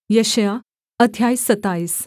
यशायाह अध्याय 27।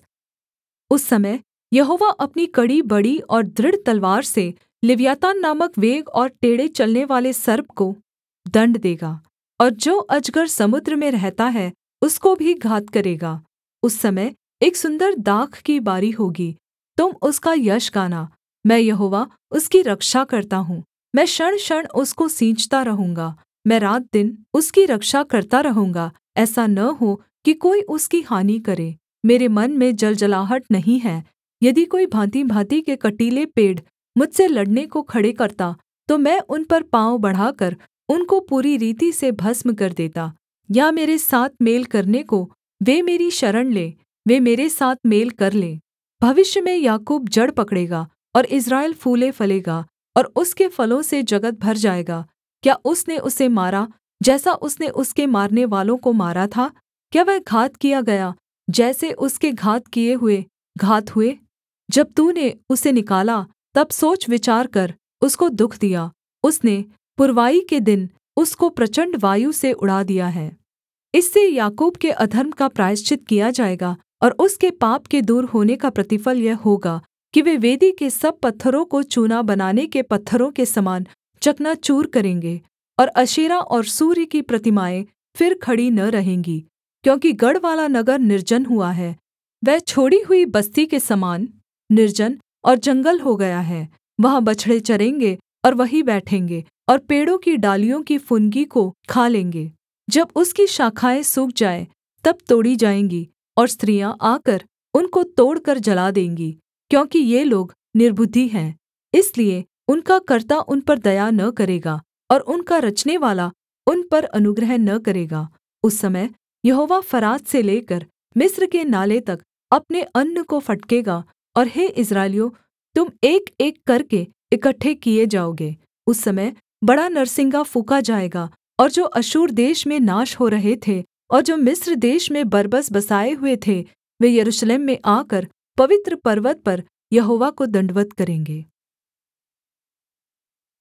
उस समय यहोवा अपनी कड़ी बड़ी और दृढ़ तलवार से लिव्यातान नामक वेग और टेढ़े चलनेवाले सर्प को दण्ड देगा और जो अजगर समुद्र में रहता है उसको भी घात करेगा। उस समय एक सुन्दर दाख की बारी होगी, तुम उसका यश गाना। मैं यहोवा उसकी रक्षा करता हूँ, मैं क्षणक्षण उसको सींचता रहूँगा। मैं रात दिन उसकी रक्षा करता रहूँगा, ऐसा न हो कि कोई उसकी हानि करे। मेरे मन में जलजलाहट नहीं है। यदि कोई भाँति-भाँति के कटीले पेड़ मुझसे लड़ने को खड़े करता, तो मैं उन पर पाँव बढ़ाकर उनको पूरी रीति से भस्म कर देता। या मेरे साथ मेल करने को वे मेरी शरण लें, वे मेरे साथ मेल कर लें। भविष्य में याकूब जड़ पकड़ेगा और इस्राएल फूले-फलेगा और उसके फलों से जगत भर जाएगा। क्या उसने उसे मारा जैसा उसने उसके मारनेवालों को मारा था? क्या वह घात किया गया जैसे उसके घात किए हुए घात हुए? जब तूने उसे निकाला तब सोच विचार कर उसको दुःख दिया। उसने पुरवाई के दिन उसको प्रचण्ड वायु से उड़ा दिया है। इससे याकूब के अधर्म का प्रायश्चित किया जाएगा और उसके पाप के दूर होने का प्रतिफल यह होगा कि वे वेदी के सब पत्थरों को चूना बनाने के पत्थरों के समान चकनाचूर करेंगे और अशेरा और सूर्य की प्रतिमाएँ फिर खड़ी न रहेंगी, क्योंकि गढ़वाला नगर निर्जन हुआ है। वह छोड़ी हुई बस्ती के समान निर्जन और जंगल हो गया है। वहाँ बछड़े चरेंगे और वहीं बैठेंगे और पेड़ों की डालियों की फुनगी को खा लेंगे। जब उसकी शाखाएँ सूख जाएँ तब तोड़ी जाएँगी और स्त्रियाँ आकर उनको तोड़कर जला देंगी, क्योंकि ये लोग निर्बुद्धि हैं। इसलिए उनका कर्ता उन पर दया न करेगा और उनका रचनेवाला उन पर अनुग्रह न करेगा। उस समय यहोवा फरात से लेकर मिस्र के नाले तक अपने अन्न को फटकेगा और हे इस्राएलियों, तुम एक-एक करके इकट्ठे किए जाओगे। उस समय बड़ा नरसिंगा फूँका जाएगा और जो अश्शूर देश में नाश हो रहे थे और जो मिस्र देश में बरबस बसाए हुए थे, वे यरूशलेम में आकर पवित्र पर्वत पर यहोवा को दण्डवत् करेंगे।